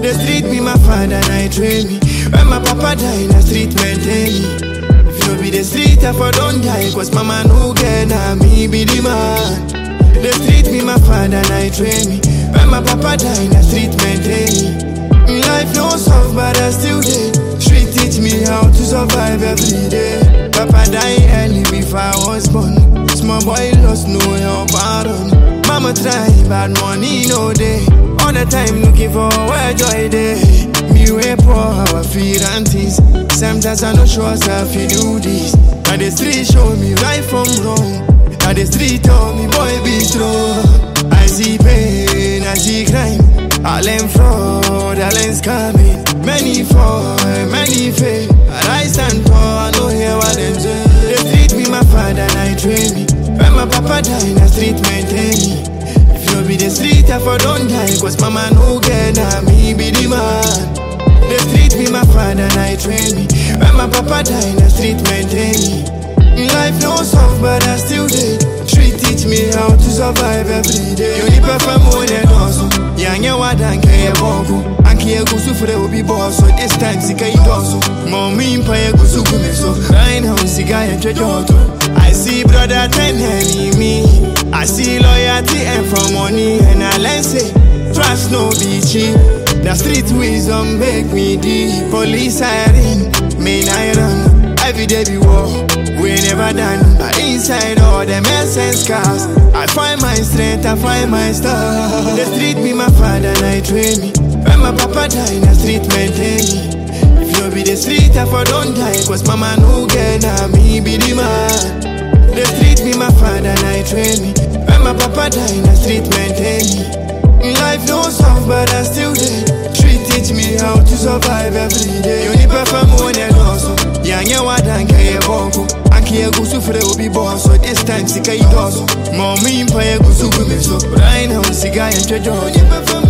The street be my father and I train me. When my papa die, the street maintain me. If you be the street, I for don't die. Cause mama no get na me be the man. The street be my father and I train me. When my papa die, the street maintain me. Life no soft, but I still did. Street teach me how to survive every day. Papa died early before I was born. Small boy lost no help pardon. Mama try, bad money no day. All the time looking for where joy day. Me way poor, how I feel and things. Sometimes I no sure if you do this. Now the street show me right from wrong. Now the street told me boy be strong. I see pain, I see crime. I learn fraud, I learn scamming. Many fall, many fail. And I stand tall, I know hear what them say. The street be my father and I train me. When my papa die, the street maintain me. If you be the street, I for don't die. Cause mama no get na me be the man. The street be my father and I train me. When my papa die, the street maintain me. Life no soft, but I still did. Street teach me how to survive every day. You need perform more than awesome. Yanya wadan kaya bongo. Anki ya gusu fure obi boss. So this time sika idoso. Mommy impa ya gusu kumeso. Right now siga ya trejoto. I see brother ten enemy. I see loyalty and for money. And I learn say trust no be cheap. The street wisdom make me deep. Police siren, main iron. Every day be war, we never done. But inside all the mess and scars, I find my strength, I find my star. The street be my father and I train me. When my papa die, the street maintain me. If you be the street, I for don't die. Cause mama no get na me be the man. The street be my father and I train me. When my papa die, the street maintain me. Life no soft, but I still did. Street teach me how to survive every day. You need perform more than awesome. Yanya wadan kaya bongo. Anki ya gusu fure obi boss. So this time sika idoso. Mommy impa ya gusu kumeso. Right now siga ya trejoto.